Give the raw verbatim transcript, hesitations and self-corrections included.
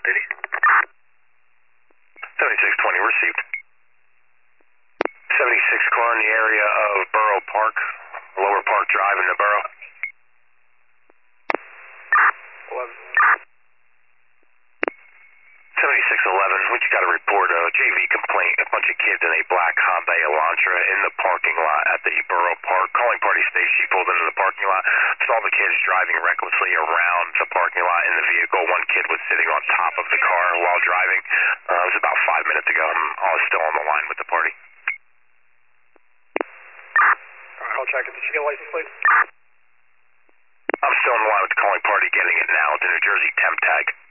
seventy-six twenty received. seventy-six car in the area of Borough Park, Lower Park Drive in the borough. eleven. seventy-six eleven, we just got a report, a J V complaint, a bunch of kids in a black Hyundai Elantra in the parking lot at the Borough Park. Calling party station, she pulled into the parking lot, saw the kids driving recklessly around the parking lot in the vehicle. One kid was sitting on top of the car while driving. Uh, it was about five minutes ago. I was still on the line with the party. Alright, I'll check it. Did she get a license plate? I'm still on the line with the calling party, getting it now. It's a New Jersey temp tag.